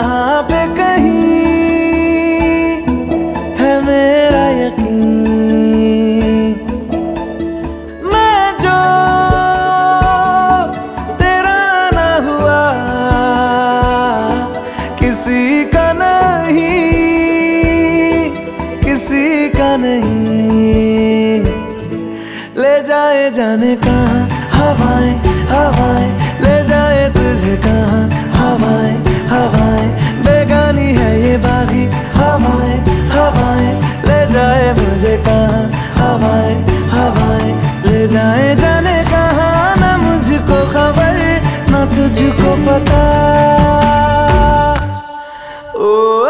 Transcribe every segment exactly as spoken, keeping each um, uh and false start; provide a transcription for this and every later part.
यहाँ पे कहीं है मेरा यकीन। मैं जो तेरा ना हुआ किसी का नहीं, किसी का नहीं। ले जाए जाने कहाँ हवाएं हवाएं, ले जाए तुझे कहाँ हवाएं हवाएं। बेगानी है ये बागी हवाएं हवाएं, ले जाए मुझे कहाँ हवाएं हवाएं। ले जाए जाने कहाँ, ना मुझको खबर ना तुझको पता। ओ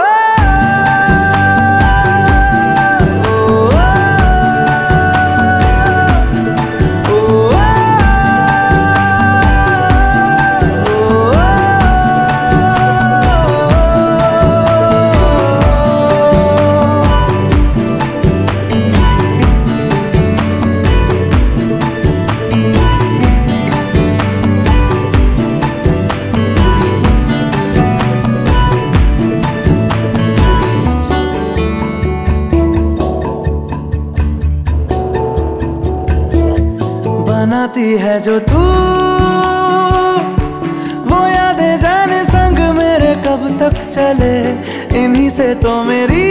बनाती है जो तू वो यादें, जाने संग मेरे कब तक चले। इन्हीं से तो मेरी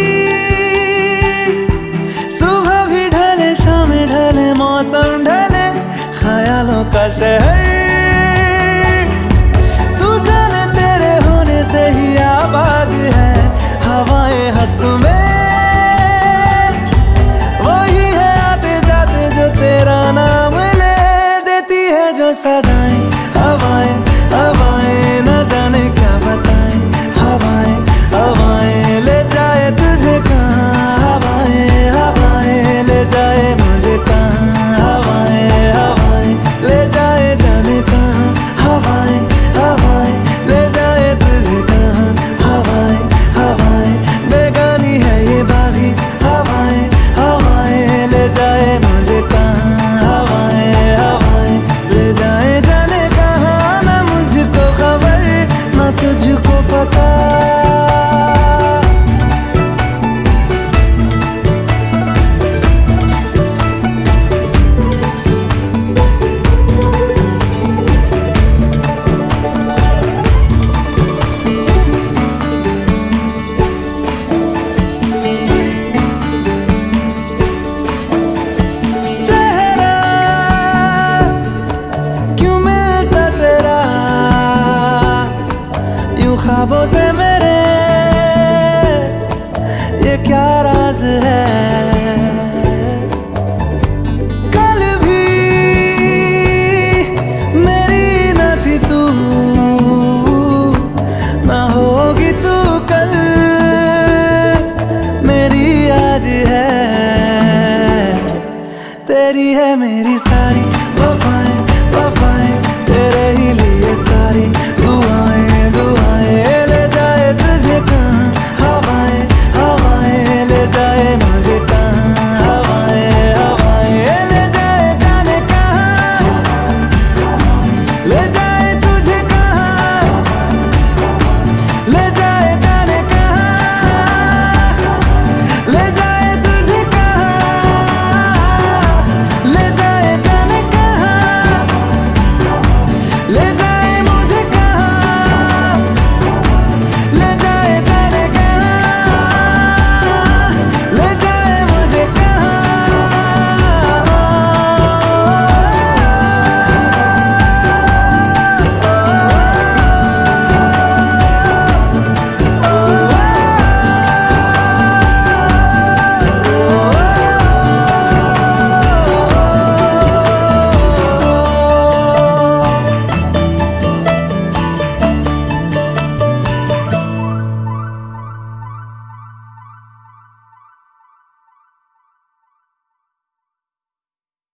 सुबह भी ढले, शाम ढले, मौसम ढले, ख्यालों का शहर तू जाने तेरे होने से ही आबाद है। हवाएं हक में वही है आते जाते जो तेरा नाम जो सदाएं। हवाएं हवाएं न जाने क्या बताएं। हवाएं हवाएं ले जाए तुझे कहाँ। हवाएं हवाएं ले जाए मुझे कहाँ। हवाएं हवाएं ले जाए जाने कहाँ। हवाएं हवाएं ले जाए तुझे कहाँ। हवाएं हवाएं बेगानी है ये बागी हवाएं हवाएं, ले जाए मुझे कहाँ। हवाएं हवाएं ले जाए जाने कहाँ, ना मुझको खबर ना तुझको पता। ख्वाबों से मेरे ये क्या राज है।